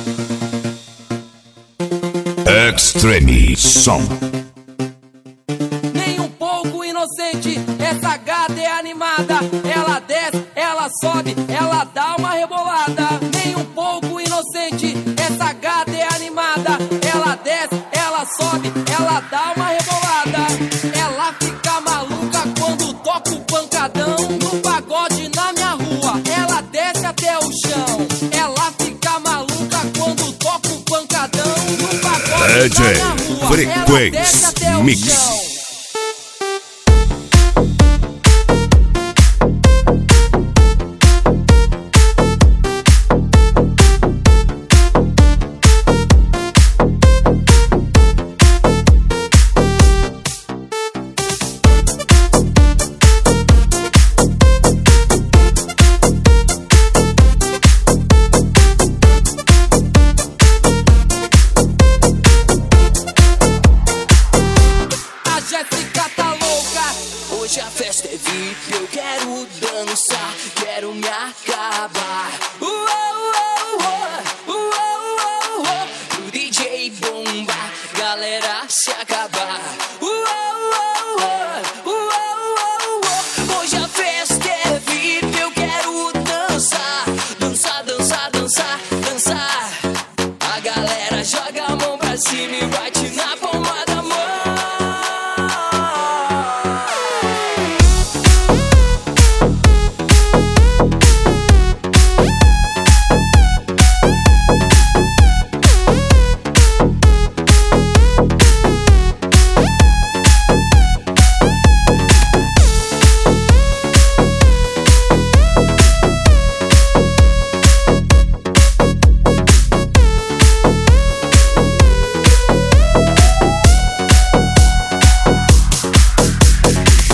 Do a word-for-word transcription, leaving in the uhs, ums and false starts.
Extreme Som. Nem um pouco inocente, essa gata é animada. Ela desce, ela sobe, ela dá uma rebolada. Nem um pouco inocente, essa gata é animada. Ela desce, ela sobe, ela dá uma rebolada. Ela fica maluca quando toca o pancadão. No pagode na minha rua, ela desce até o chão. Ela fica maluca quando toca o pancadão. No pagode D J na minha rua, ela desce até o Frequency Mix. chão.